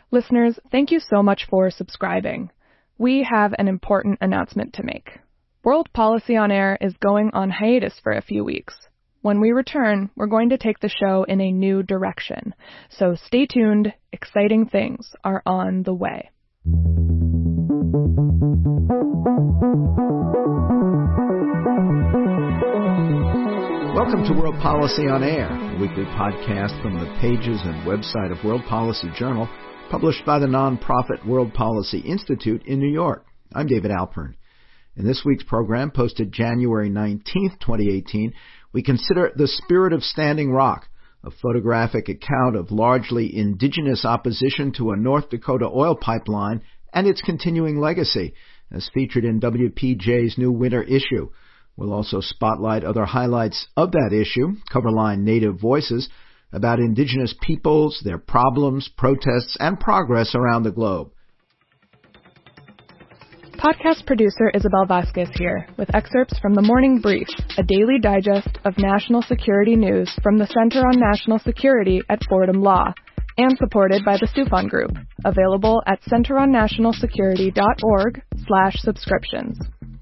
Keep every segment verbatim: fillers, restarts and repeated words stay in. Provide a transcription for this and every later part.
Listeners, thank you so much for subscribing. We have an important announcement to make. World Policy on Air is going on hiatus for a few weeks. When we return, we're going to take the show in a new direction. So stay tuned. Exciting things are on the way. Welcome to World Policy on Air, a weekly podcast from the pages and website of World Policy Journal, published by the nonprofit World Policy Institute in New York. I'm David Alpern. In this week's program, posted January nineteenth, twenty eighteen, we consider The Spirit of Standing Rock, a photographic account of largely indigenous opposition to a North Dakota oil pipeline and its continuing legacy, as featured in W P J's new winter issue. We'll also spotlight other highlights of that issue, Coverline Native Voices, about indigenous peoples, their problems, protests, and progress around the globe. Podcast producer Isabel Vasquez here, with excerpts from The Morning Brief, a daily digest of national security news from the Center on National Security at Fordham Law, and supported by the Soufan Group, available at centeronnationalsecurity.org slash subscriptions.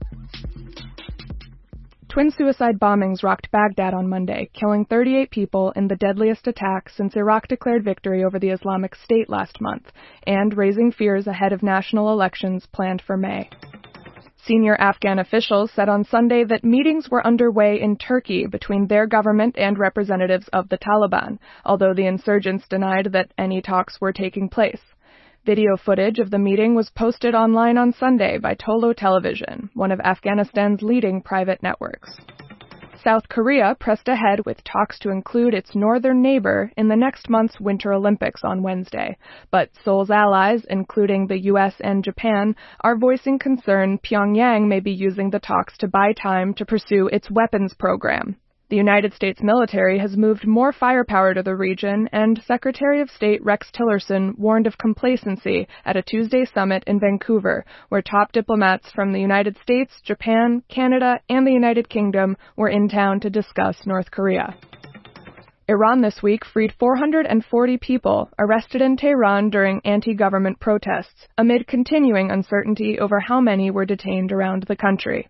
Twin suicide bombings rocked Baghdad on Monday, killing thirty-eight people in the deadliest attack since Iraq declared victory over the Islamic State last month, and raising fears ahead of national elections planned for May. Senior Afghan officials said on Sunday that meetings were underway in Turkey between their government and representatives of the Taliban, although the insurgents denied that any talks were taking place. Video footage of the meeting was posted online on Sunday by Tolo Television, one of Afghanistan's leading private networks. South Korea pressed ahead with talks to include its northern neighbor in the next month's Winter Olympics on Wednesday, but Seoul's allies, including the U S and Japan, are voicing concern Pyongyang may be using the talks to buy time to pursue its weapons program. The United States military has moved more firepower to the region, and Secretary of State Rex Tillerson warned of complacency at a Tuesday summit in Vancouver, where top diplomats from the United States, Japan, Canada, and the United Kingdom were in town to discuss North Korea. Iran this week freed four hundred forty people arrested in Tehran during anti-government protests, amid continuing uncertainty over how many were detained around the country.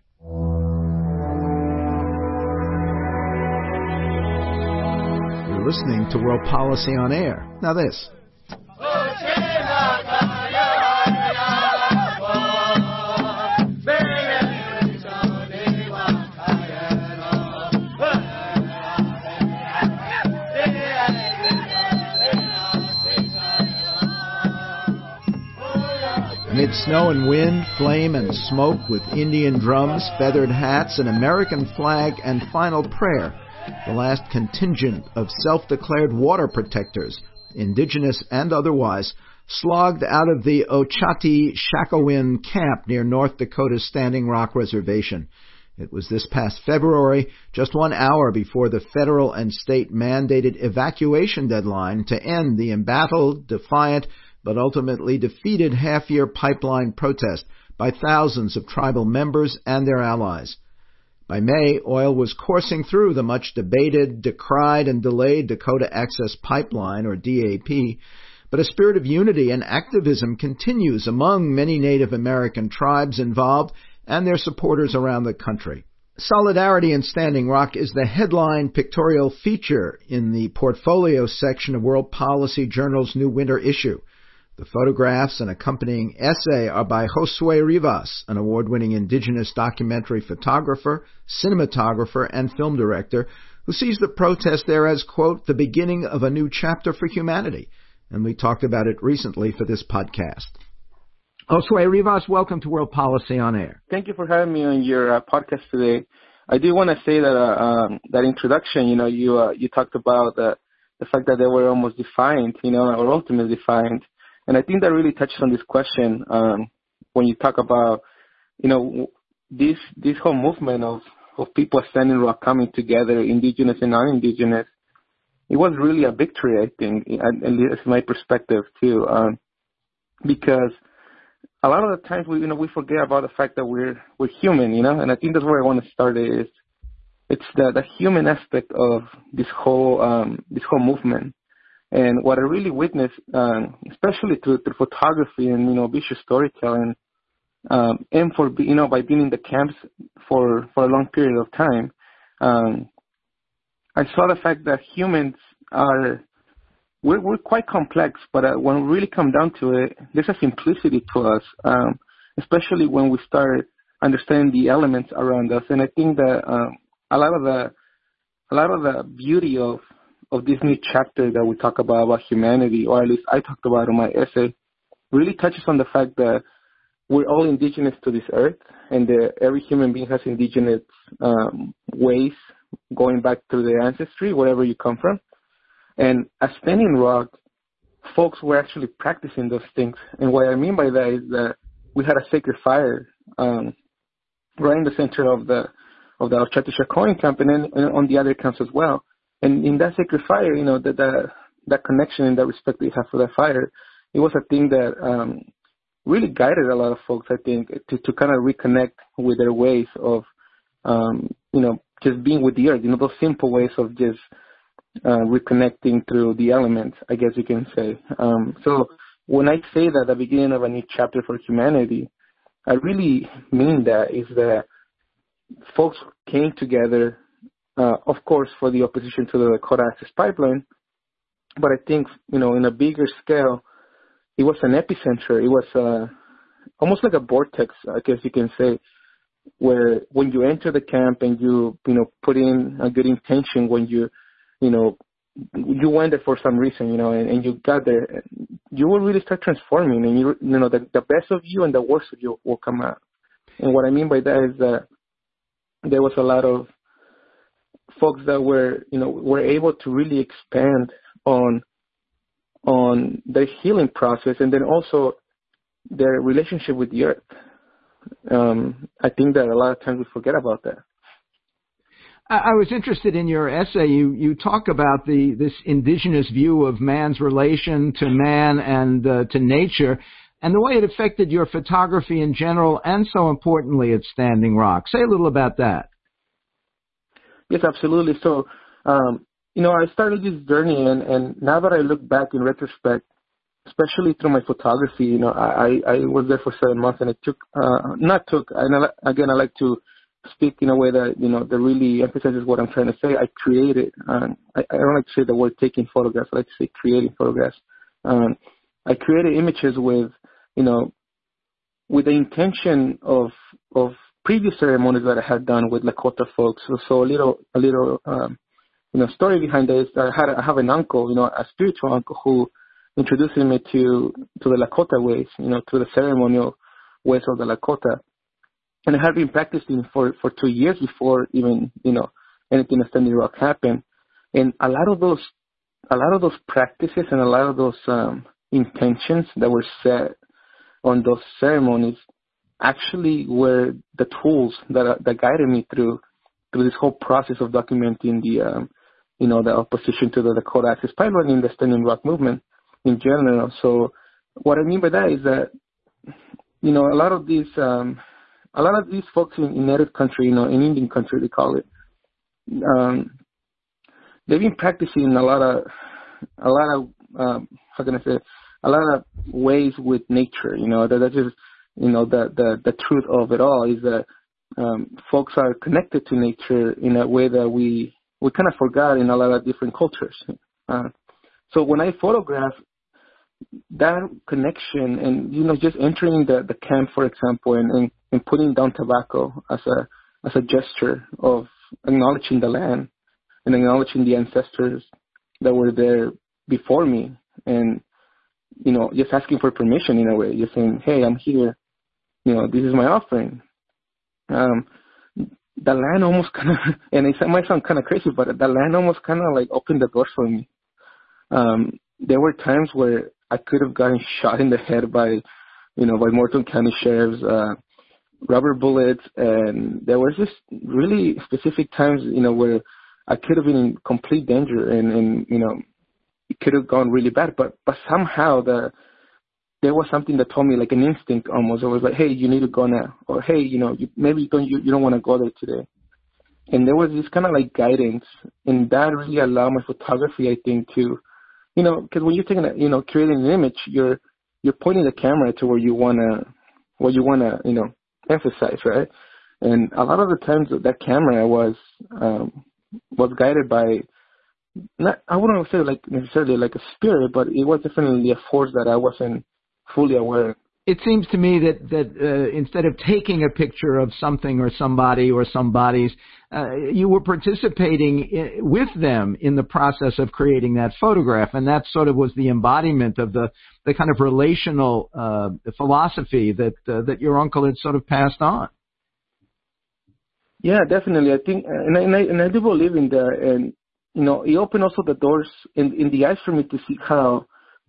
You're listening to World Policy on Air. Now this. Amid snow and wind, flame and smoke, with Indian drums, feathered hats, an American flag, and final prayer, the last contingent of self-declared water protectors, indigenous and otherwise, slogged out of the Ochati-Shakowin camp near North Dakota's Standing Rock Reservation. It was this past February, just one hour before the federal and state-mandated evacuation deadline to end the embattled, defiant, but ultimately defeated half-year pipeline protest by thousands of tribal members and their allies. By May, oil was coursing through the much-debated, decried, and delayed Dakota Access Pipeline, or D A P, but a spirit of unity and activism continues among many Native American tribes involved and their supporters around the country. Solidarity in Standing Rock is the headline pictorial feature in the portfolio section of World Policy Journal's new winter issue. The photographs and accompanying essay are by Josue Rivas, an award-winning indigenous documentary photographer, cinematographer, and film director, who sees the protest there as, quote, the beginning of a new chapter for humanity. And we talked about it recently for this podcast. Josue Rivas, welcome to World Policy on Air. Thank you for having me on your uh, podcast today. I do want to say that uh, um, that introduction, you know, you uh, you talked about uh, the fact that they were almost defiant, you know, or ultimately defiant. And I think that really touches on this question um, when you talk about, you know, this this whole movement of, of people Standing Rock coming together, indigenous and non-indigenous. It was really a victory, I think, and it's my perspective too, um, because a lot of the times we, you know, we forget about the fact that we're we're human, you know, and I think that's where I want to start. Is it's the the human aspect of this whole um, this whole movement. And what I really witnessed, um, especially through, through photography and, you know, visual storytelling, um, and for, you know, by being in the camps for, for a long period of time, um, I saw the fact that humans are, we're, we're quite complex, but uh, when we really come down to it, there's a simplicity to us, um, especially when we start understanding the elements around us. And I think that um, a lot of the a lot of the beauty of of this new chapter that we talk about about humanity, or at least I talked about in my essay, really touches on the fact that we're all indigenous to this earth, and that every human being has indigenous um, ways going back to their ancestry, wherever you come from. And as Standing Rock, folks were actually practicing those things. And what I mean by that is that we had a sacred fire um, right in the center of the of the Ochate Shakoan camp, and then and on the other camps as well. And in that sacred fire, you know, that that that connection and that respect that you have for that fire, it was a thing that um, really guided a lot of folks, I think, to, to kind of reconnect with their ways of, um, you know, just being with the earth, you know, those simple ways of just uh, reconnecting through the elements, I guess you can say. Um, so when I say that at the beginning of a new chapter for humanity, I really mean that is that folks came together, uh, of course, for the opposition to the Dakota Access Pipeline, but I think, you know, in a bigger scale, it was an epicenter. It was uh, almost like a vortex, I guess you can say, where when you enter the camp and you, you know, put in a good intention, when you, you know, you went there for some reason, you know, and, and you got there, you will really start transforming, and you, you know, the, the best of you and the worst of you will come out. And what I mean by that is that there was a lot of folks that were, you know, were able to really expand on on their healing process, and then also their relationship with the earth. Um, I think that a lot of times we forget about that. I was interested in your essay. You you talk about the this indigenous view of man's relation to man and uh, to nature, and the way it affected your photography in general, and so importantly at Standing Rock. Say a little about that. Yes, absolutely. So, um, you know, I started this journey, and, and now that I look back in retrospect, especially through my photography, you know, I, I was there for seven months, and it took, uh, not took, and I, again, I like to speak in a way that, you know, that really emphasizes what I'm trying to say. I created, um, I, I don't like to say the word taking photographs, I like to say creating photographs. Um, I created images with, you know, with the intention of, of previous ceremonies that I had done with Lakota folks. So, so a little, a little, um, you know, story behind this. I had, I have an uncle, you know, a spiritual uncle who introduced me to, to the Lakota ways, you know, to the ceremonial ways of the Lakota. And I had been practicing for, for two years before even, you know, anything at Standing Rock happened. And a lot of those, a lot of those practices and a lot of those, um, intentions that were set on those ceremonies actually were the tools that uh, that guided me through through this whole process of documenting the um, you know the opposition to the Dakota Access Pipeline and the Standing Rock movement in general. So what I mean by that is that, you know, a lot of these um, a lot of these folks in, in native country, you know, in Indian country they call it, um, they've been practicing a lot of a lot of um, how can I say a lot of ways with nature. You know, that that's just You know, the, the, the truth of it all is that um, folks are connected to nature in a way that we, we kind of forgot in a lot of different cultures. Uh, so when I photograph that connection and, you know, just entering the, the camp, for example, and, and, and putting down tobacco as a, as a gesture of acknowledging the land and acknowledging the ancestors that were there before me, and, you know, just asking for permission in a way, just saying, hey, I'm here. You know, this is my offering. Um, the land almost kind of, and it might sound kind of crazy, but the land almost kind of like opened the doors for me. Um, there were times where I could have gotten shot in the head by, you know, by Morton County sheriffs, uh, rubber bullets, and there was just really specific times, you know, where I could have been in complete danger, and, and you know, it could have gone really bad. But but somehow the there was something that told me, like an instinct almost. It was like, hey, you need to go now, or hey, you know, you, maybe you don't you, you don't want to go there today. And there was this kind of like guidance, and that really allowed my photography, I think, to, you you know, because when you're taking a, you know, creating an image, you're you're pointing the camera to where you wanna, what you wanna, you know, emphasize, right? And a lot of the times that camera was um, was guided by, not, I wouldn't say like necessarily like a spirit, but it was definitely a force that I wasn't fully aware of. It seems to me that, that uh, instead of taking a picture of something or somebody or some bodies, uh, you were participating in, with them in the process of creating that photograph, and that sort of was the embodiment of the, the kind of relational uh, philosophy that uh, that your uncle had sort of passed on. Yeah, definitely. I think, and I, and I, and I do believe in that, and you know, it opened also the doors in, in the eyes for me to see how.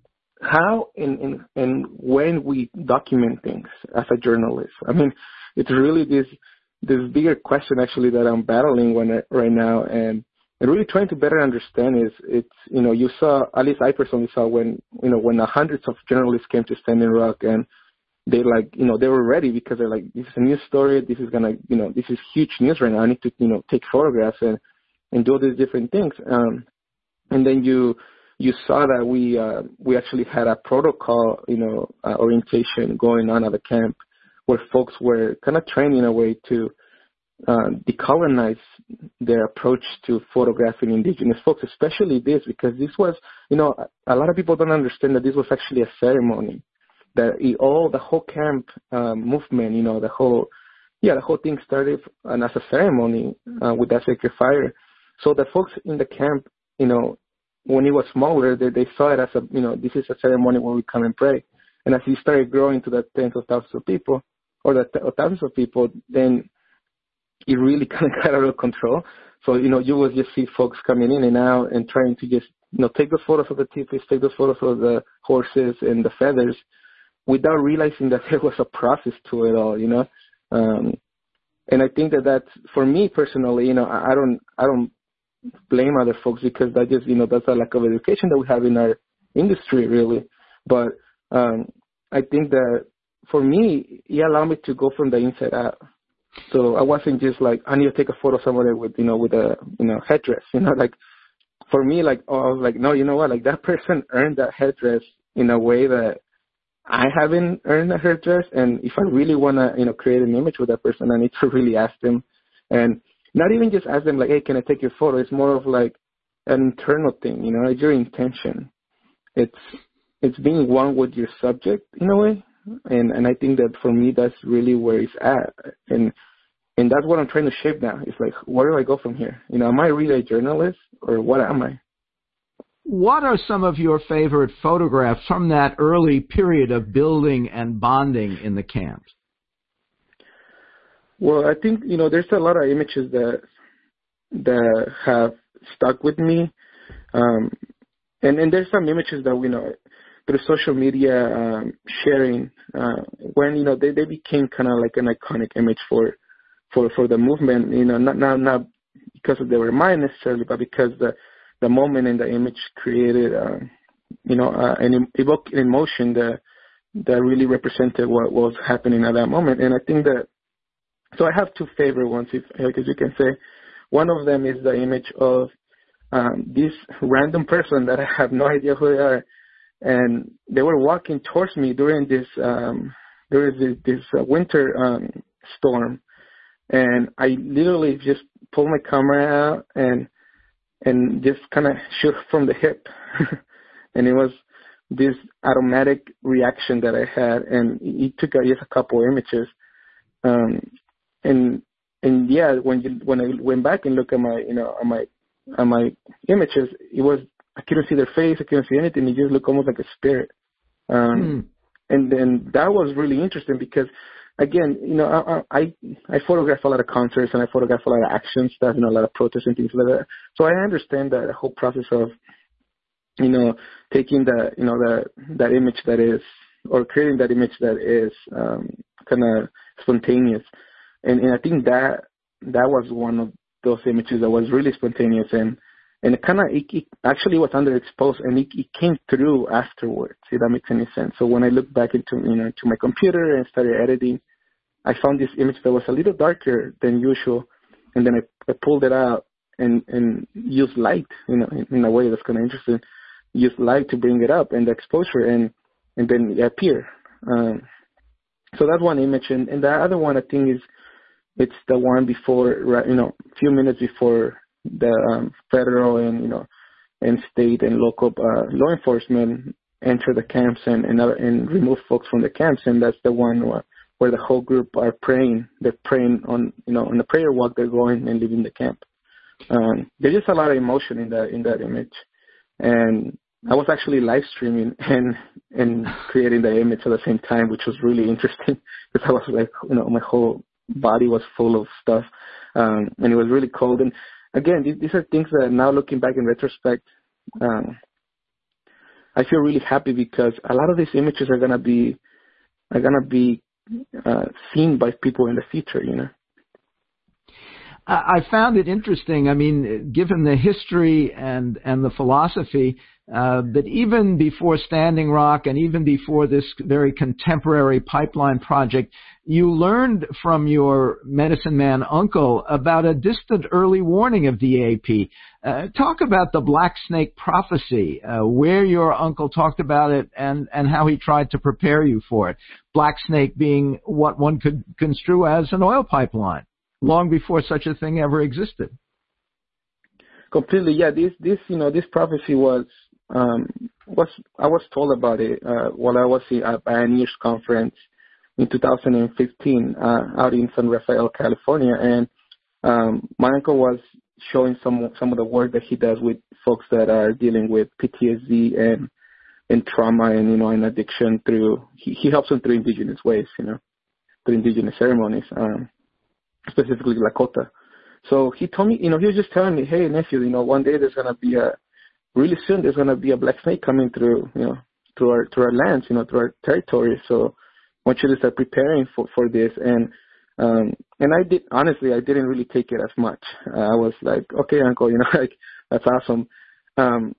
How and, and and when we document things as a journalist. I mean, it's really this this bigger question actually that I'm battling when I, right now, and and really trying to better understand is it's you know you saw, at least I personally saw, when you know when the hundreds of journalists came to Standing Rock, and they like you know they were ready because they're like, this is a news story, this is gonna you know this is huge news right now, I need to you know take photographs and and do all these different things, um, and then you. You saw that we uh, we actually had a protocol, you know, uh, orientation going on at the camp, where folks were kind of trained in a way to uh, decolonize their approach to photographing indigenous folks, especially this, because this was, you know, a lot of people don't understand that this was actually a ceremony, that it, all the whole camp um, movement, you know, the whole, yeah, the whole thing started and as a ceremony uh, with that sacred fire. So the folks in the camp, you know, when it was smaller, they, they saw it as a, you know, this is a ceremony where we come and pray. And as it started growing to the tens of thousands of people, or the th- thousands of people, then it really kind of got out of control. So, you know, you will just see folks coming in and out and trying to just, you know, take those photos of the teepees, take those photos of the horses and the feathers, without realizing that there was a process to it all, you know. Um, and I think that that's, for me personally, you know, I, I don't, I don't, blame other folks, because that just, you know, that's a lack of education that we have in our industry, really. But um, I think that for me, it allowed me to go from the inside out. So I wasn't just like, I need to take a photo of somebody with, you know, with a, you know, headdress, you know, like for me, like, oh, I was like, no, you know what, like that person earned that headdress in a way that I haven't earned a headdress. And if I really want to, you know, create an image with that person, I need to really ask them. And not even just ask them like, hey, can I take your photo? It's more of like an internal thing, you know, it's your intention. It's it's being one with your subject in a way. And and I think that for me, that's really where it's at. And and that's what I'm trying to shape now. It's like, where do I go from here? You know, am I really a journalist, or what am I? What are some of your favorite photographs from that early period of building and bonding in the camps? Well, I think, you know, there's a lot of images that that have stuck with me. Um, and, and there's some images that, you know, through social media um, sharing, uh, when, you know, they, they became kind of like an iconic image for, for, for the movement, you know, not, not, not because they were mine necessarily, but because the, the moment and the image created, uh, you know, uh, an evoked emotion that, that really represented what was happening at that moment. And I think that, so I have two favorite ones, if, as you can say. One of them is the image of um, this random person that I have no idea who they are, and they were walking towards me during this um, during this, this uh, winter um, storm, and I literally just pulled my camera out and and just kind of shoot from the hip, and it was this automatic reaction that I had, and it took uh, just a couple images. Um, And and yeah, when you when I went back and look at my you know at my at my images, it was, I couldn't see their face, I couldn't see anything. It just looked almost like a spirit. Um, mm. And then that was really interesting because, again, you know, I, I I photograph a lot of concerts and I photograph a lot of actions, that, you know, a lot of protests and things like that. So I understand that whole process of, you know, taking the you know the that image that is, or creating that image that is um, kind of spontaneous. And, and I think that that was one of those images that was really spontaneous, and and it kind of it, it actually was underexposed, and it, it came through afterwards. If that makes any sense. So when I looked back into you know to my computer and started editing, I found this image that was a little darker than usual, and then I, I pulled it out and and used light, you know, in, in a way that's kind of interesting use light to bring it up and the exposure, and and then it appear. Um, so that's one image, and, and the other one I think is it's the one before, right, you know, a few minutes before the um, federal and you know and state and local uh, law enforcement enter the camps and and, uh, and remove folks from the camps, and that's the one where, where the whole group are praying. They're praying on you know on the prayer walk. They're going and leaving the camp. Um, there's just a lot of emotion in that in that image, and I was actually live streaming and and creating the image at the same time, which was really interesting because I was like, you know, my whole body was full of stuff, um, and it was really cold. And again, these, these are things that now looking back in retrospect, um, I feel really happy because a lot of these images are gonna be are gonna be uh, seen by people in the future, you know. I found it interesting. I mean, given the history and, and the philosophy, uh, that even before Standing Rock and even before this very contemporary pipeline project, you learned from your medicine man uncle about a distant early warning of the A P. Uh, talk about the Black Snake prophecy, uh, where your uncle talked about it and, and how he tried to prepare you for it. Black Snake being what one could construe as an oil pipeline, long before such a thing ever existed. Completely, yeah. This, this, you know, this prophecy was, um, was I was told about it uh, while I was at a Pioneers Conference in two thousand fifteen uh, out in San Rafael, California, and um, my uncle was showing some some of the work that he does with folks that are dealing with P T S D and and trauma and you know and addiction through. He, he helps them through indigenous ways, you know, through indigenous ceremonies. Um, specifically Lakota. So he told me, you know, he was just telling me, hey, nephew, you know, one day there's going to be a, really soon there's going to be a black snake coming through, you know, through our, through our lands, you know, through our territory. So I want you to start preparing for, for this. And, um, and I did, honestly, I didn't really take it as much. Uh, I was like, okay, uncle, you know, like, that's awesome. Um,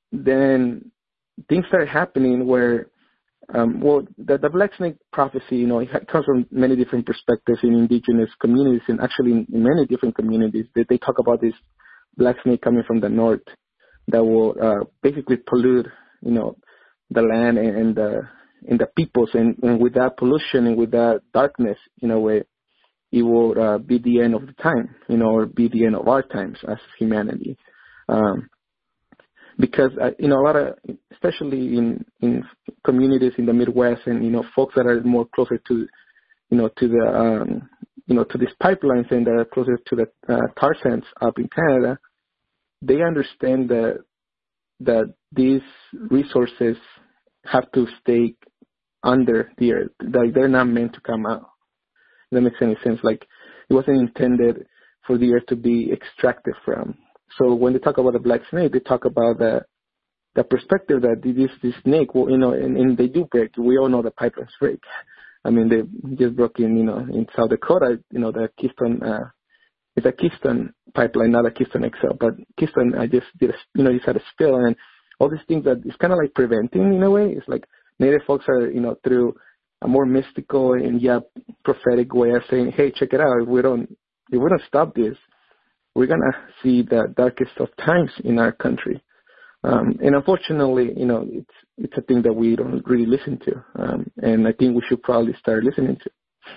then things started happening where, Um, well, the, the Black Snake prophecy, you know, it comes from many different perspectives in indigenous communities and actually in, in many different communities. They, they talk about this black snake coming from the north that will uh, basically pollute, you know, the land and, and the and the peoples. And, and with that pollution and with that darkness, in a way, it will uh, be the end of the time, you know, or be the end of our times as humanity. Um, Because, uh, you know, a lot of, especially in, in communities in the Midwest and, you know, folks that are more closer to, you know, to the, um, you know, to these pipelines and that are closer to the uh, tar sands up in Canada, they understand that, that these resources have to stay under the earth. Like, they're not meant to come out. If that makes any sense. Like, it wasn't intended for the earth to be extracted from. So when they talk about the black snake, they talk about the the perspective that this this snake, well, you know, and, and they do break. We all know the pipelines break. I mean, they just broke in, you know, in South Dakota, you know, the Keystone, uh, it's a Keystone pipeline, not a Keystone X L, but Keystone, I just did, a, you know, just had a spill and all these things that it's kind of like preventing in a way. It's like Native folks are, you know, through a more mystical and yeah, prophetic way of saying, hey, check it out. If we don't, if we don't stop this, we're going to see the darkest of times in our country. Um, and unfortunately, you know, it's it's a thing that we don't really listen to. Um, and I think we should probably start listening to.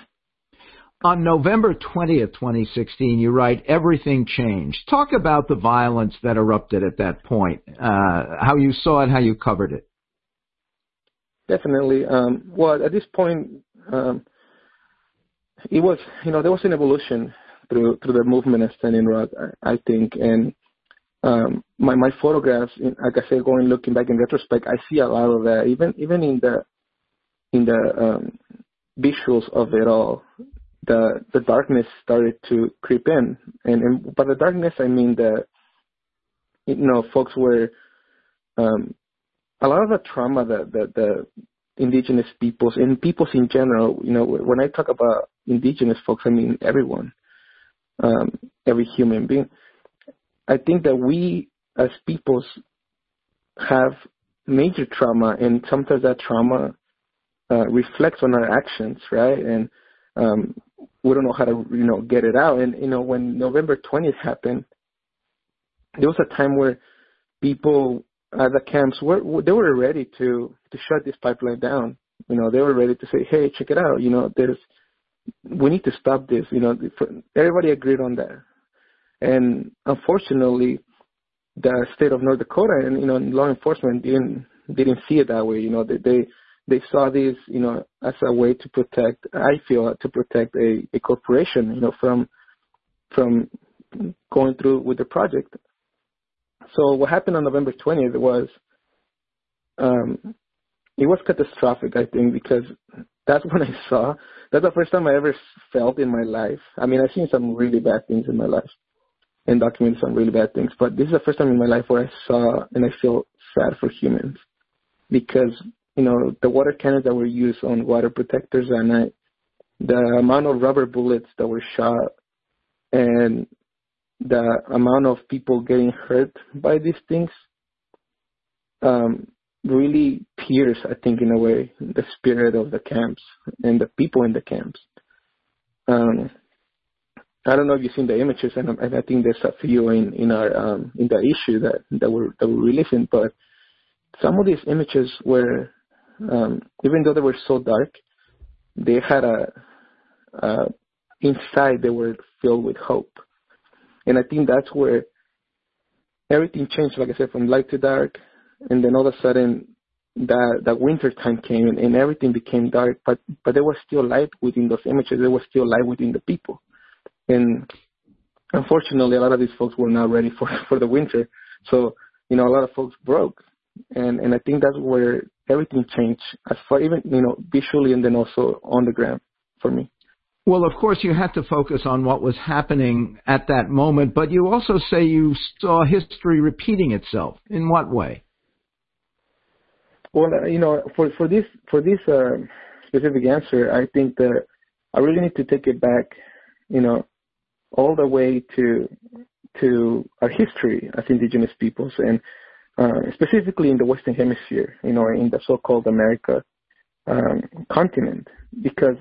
On November twentieth, twenty sixteen, you write, everything changed. Talk about the violence that erupted at that point, uh, how you saw it, how you covered it. Definitely. Um, well, at this point, um, it was, you know, there was an evolution through through the movement of Standing Rock, I, I think. And um, my my photographs, like I said, going looking back in retrospect, I see a lot of that. Even even in the in the um, visuals of it all, the the darkness started to creep in. And, and by the darkness, I mean that, you know, folks were um, a lot of the trauma that the, the indigenous peoples and peoples in general. You know, when I talk about indigenous folks, I mean everyone. Um, every human being. I think that we as peoples have major trauma, and sometimes that trauma uh, reflects on our actions, right? And um, we don't know how to, you know, get it out. And, you know, when November twentieth happened, there was a time where people uh, the camps were they were ready to to shut this pipeline down. You know, they were ready to say, hey, check it out. You know, there's we need to stop this. You know, everybody agreed on that. And unfortunately, the state of North Dakota and, you know, law enforcement didn't didn't see it that way. You know, they they, they saw this, you know, as a way to protect, I feel, to protect a, a corporation, you know, from from going through with the project. So what happened on November twentieth was, um, it was catastrophic, I think, because that's when I saw, that's the first time I ever felt in my life. I mean, I've seen some really bad things in my life and documented some really bad things, but this is the first time in my life where I saw and I feel sad for humans because, you know, the water cannons that were used on water protectors that night, the amount of rubber bullets that were shot, and the amount of people getting hurt by these things um, really pierce, I think, in a way, the spirit of the camps and the people in the camps. Um, I don't know if you've seen the images, and, and I think there's a few in, in our um, in the issue that that we're that we're releasing. But some of these images were, um, even though they were so dark, they had a uh, inside they were filled with hope. And I think that's where everything changed, like I said, from light to dark. And then all of a sudden, that that winter time came and, and everything became dark. But but there was still light within those images. There was still light within the people. And unfortunately, a lot of these folks were not ready for, for the winter. So, you know, a lot of folks broke. And and I think that's where everything changed, as far even, you know, visually and then also on the ground for me. Well, of course, you had to focus on what was happening at that moment, but you also say you saw history repeating itself. In what way? Well, uh, you know, for, for this for this uh, specific answer, I think that I really need to take it back, you know, all the way to to our history as indigenous peoples, and uh, specifically in the Western Hemisphere, you know, in the so-called America um, continent, because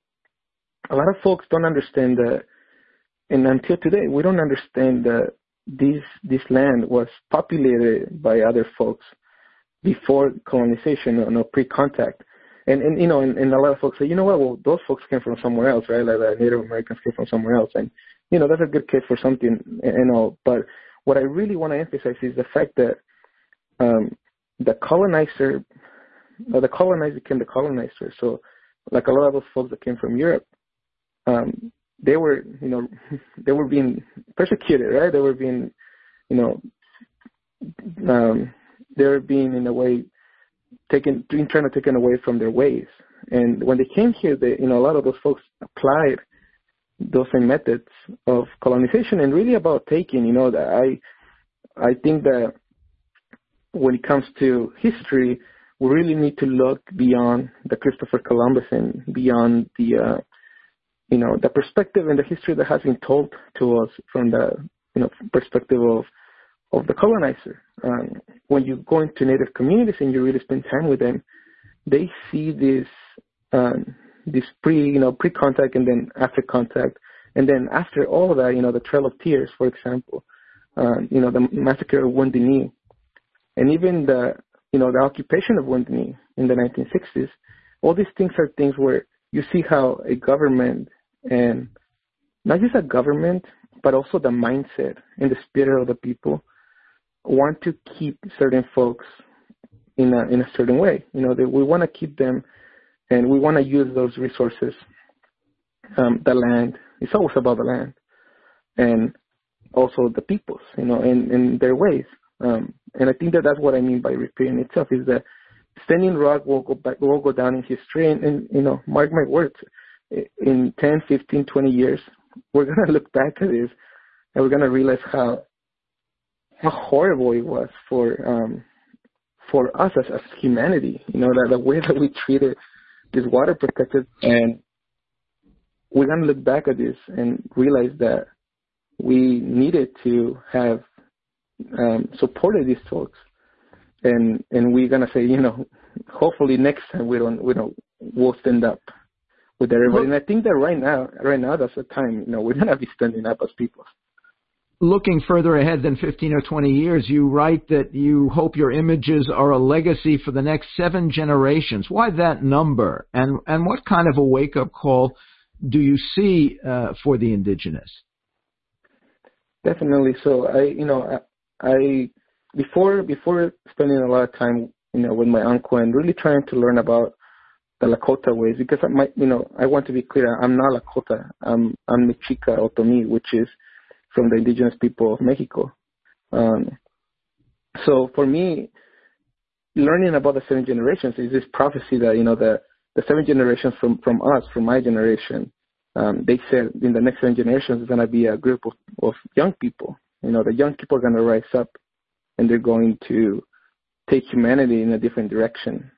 a lot of folks don't understand that, and until today, we don't understand that this this land was populated by other folks before colonization or no, pre-contact. And, and you know, and, and a lot of folks say, you know what, well, those folks came from somewhere else, right? Like the Native Americans came from somewhere else. And, you know, that's a good case for something and all. But what I really want to emphasize is the fact that um, the colonizer, or the colonizer became the colonizer. So like a lot of those folks that came from Europe, Um, they were, you know, they were being persecuted, right? They were being, you know, um, they were being in a way taken, trying to take them away from their ways. And when they came here, they, you know, a lot of those folks applied those same methods of colonization and really about taking, you know, that I, I think that when it comes to history, we really need to look beyond the Christopher Columbus and beyond the, uh, you know, the perspective and the history that has been told to us from the, you know, perspective of, of the colonizer. Um, when you go into Native communities and you really spend time with them, they see this, um, this pre, you know, pre-contact and then after contact. And then after all of that, you know, the Trail of Tears, for example, um, you know, the massacre of Wounded Knee, and even the, you know, the occupation of Wounded Knee in the nineteen sixties. All these things are things where you see how a government, and not just a government, but also the mindset and the spirit of the people want to keep certain folks in a in a certain way. You know, that we want to keep them, and we want to use those resources. Um, the land, it's always about the land, and also the peoples, you know, in, in their ways. Um, and I think that that's what I mean by repeating itself, is that Standing Rock will go back, will go down in history, and, and you know, mark my words, in ten, fifteen, twenty years, we're going to look back at this and we're going to realize how how horrible it was for um, for us as, as humanity, you know, that the way that we treated this water protected. And we're going to look back at this and realize that we needed to have um, supported these folks. And and we're going to say, you know, hopefully next time we don't, we don't, we'll stand up with everybody. And I think that right now, right now, that's the time, you know, we're going to be standing up as people. looking further ahead than fifteen or twenty years, you write that you hope your images are a legacy for the next seven generations. Why that number? And and what kind of a wake-up call do you see uh, for the indigenous? Definitely. So I, you know, I, I before before spending a lot of time, you know, with my uncle and really trying to learn about the Lakota ways, because I might, you know, I want to be clear. I'm not Lakota. I'm I'm Mexica Otomi, which is from the indigenous people of Mexico. Um, so for me, learning about the seven generations is this prophecy that, you know, the, the seven generations from, from us, from my generation, um, they said in the next seven generations is going to be a group of, of young people. You know, the young people are going to rise up and they're going to take humanity in a different direction.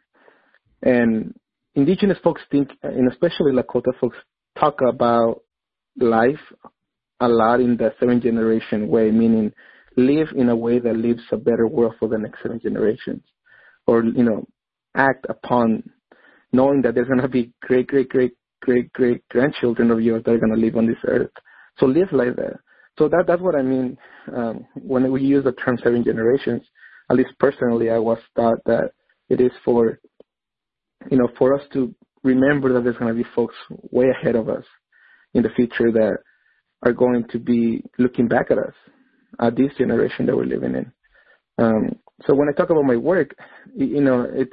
And indigenous folks think, and especially Lakota folks, talk about life a lot in the seven generation way, meaning live in a way that leaves a better world for the next seven generations, or, you know, act upon knowing that there's going to be great, great, great, great, great grandchildren of yours that are going to live on this earth. So live like that. So that that's what I mean um, when we use the term seven generations. At least personally, I was taught that it is for, you know, for us to remember that there's going to be folks way ahead of us in the future that are going to be looking back at us, at this generation that we're living in. Um, so when I talk about my work, you know, it's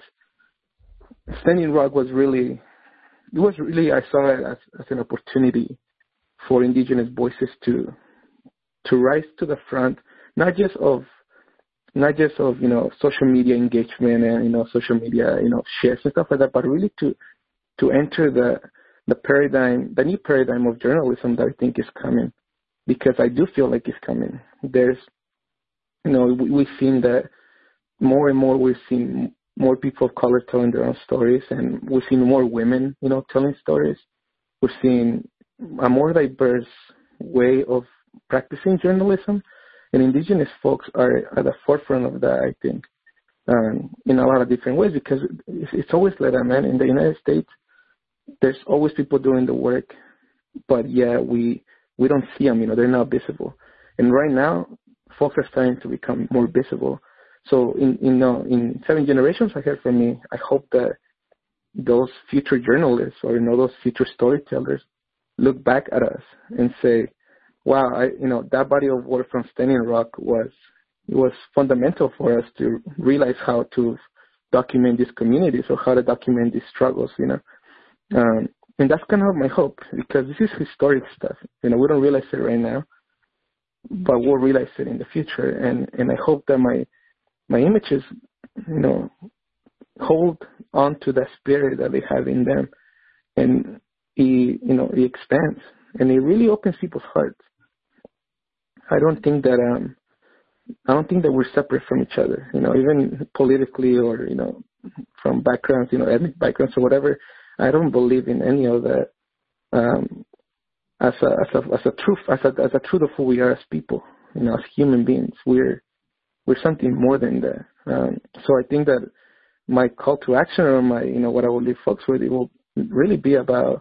Standing Rock was really, it was really, I saw it as, as an opportunity for indigenous voices to to rise to the front, not just of, not just of, you know, social media engagement and, you know, social media, you know, shares and stuff like that, but really to to enter the the paradigm, the new paradigm of journalism that I think is coming, because I do feel like it's coming. There's, you know, we, we've seen that more and more. We've seen more people of color telling their own stories, and we've seen more women, you know, telling stories. We're seeing a more diverse way of practicing journalism, and indigenous folks are at the forefront of that, I think, um, in a lot of different ways, because it's, it's always like that, man. In the United States, there's always people doing the work, but yeah, we we don't see them, you know, they're not visible. And right now, folks are starting to become more visible. So in, in, uh, in seven generations ahead from me, I hope that those future journalists or, you know, those future storytellers look back at us and say, wow, I, you know, that body of work from Standing Rock was, was fundamental for us to realize how to document these communities or how to document these struggles, you know. Um, and that's kind of my hope, because this is historic stuff. You know, we don't realize it right now, but we'll realize it in the future. And, and I hope that my my images, you know, hold on to the spirit that they have in them, and it, you know, it expands and it really opens people's hearts. I don't think that um, I don't think that we're separate from each other. You know, even politically or, you know, from backgrounds, you know, ethnic backgrounds or whatever. I don't believe in any of that um, as a as a as a truth as a as a truth of who we are as people. You know, as human beings, we're we're something more than that. Um, so I think that my call to action, or my, you know, what I will leave folks with, it will really be about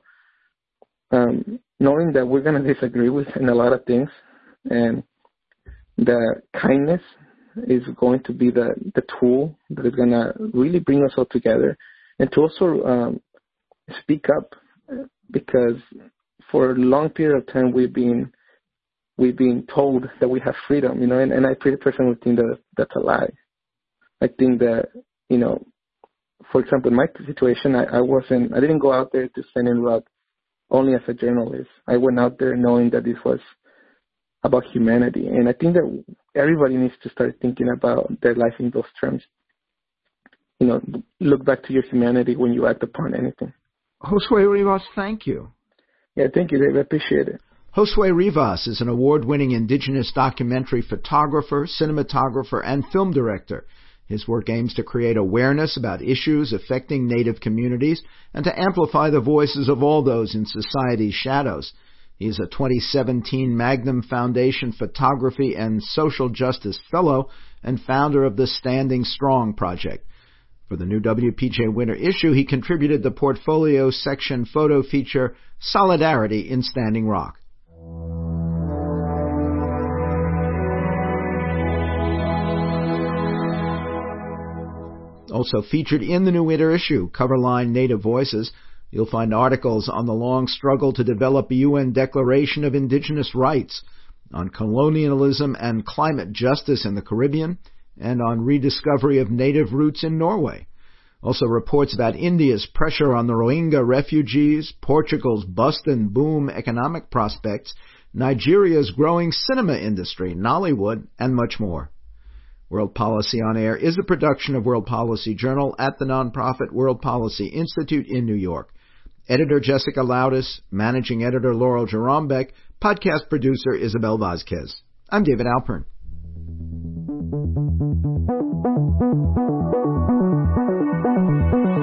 um, knowing that we're going to disagree with in a lot of things, and that kindness is going to be the the tool that is going to really bring us all together, and to also um, speak up, because for a long period of time we've been we've been told that we have freedom, you know, and, and I personally think that that's a lie. I think that, you know, for example, in my situation, I, I wasn't, I didn't go out there to Standing Rock only as a journalist. I went out there knowing that this was about humanity, and I think that everybody needs to start thinking about their life in those terms. You know, look back to your humanity when you act upon anything. Josue Rivas, thank you. Yeah, thank you, Dave. I appreciate it. Josue Rivas is an award-winning indigenous documentary photographer, cinematographer, and film director. His work aims to create awareness about issues affecting Native communities and to amplify the voices of all those in society's shadows. He is a twenty seventeen Magnum Foundation Photography and Social Justice Fellow and founder of the Standing Strong Project. For the new W P J winter issue, he contributed the portfolio section photo feature Solidarity in Standing Rock. Also featured in the new winter issue, Coverline Native Voices, you'll find articles on the long struggle to develop a U N Declaration of Indigenous Rights, on colonialism and climate justice in the Caribbean, and on rediscovery of native roots in Norway. Also reports about India's pressure on the Rohingya refugees, Portugal's bust and boom economic prospects, Nigeria's growing cinema industry, Nollywood, and much more. World Policy On Air is a production of World Policy Journal at the nonprofit World Policy Institute in New York. Editor Jessica Loudis, Managing Editor Laurel Jerombeck, podcast producer Isabel Vazquez. I'm David Alpern. Thank you.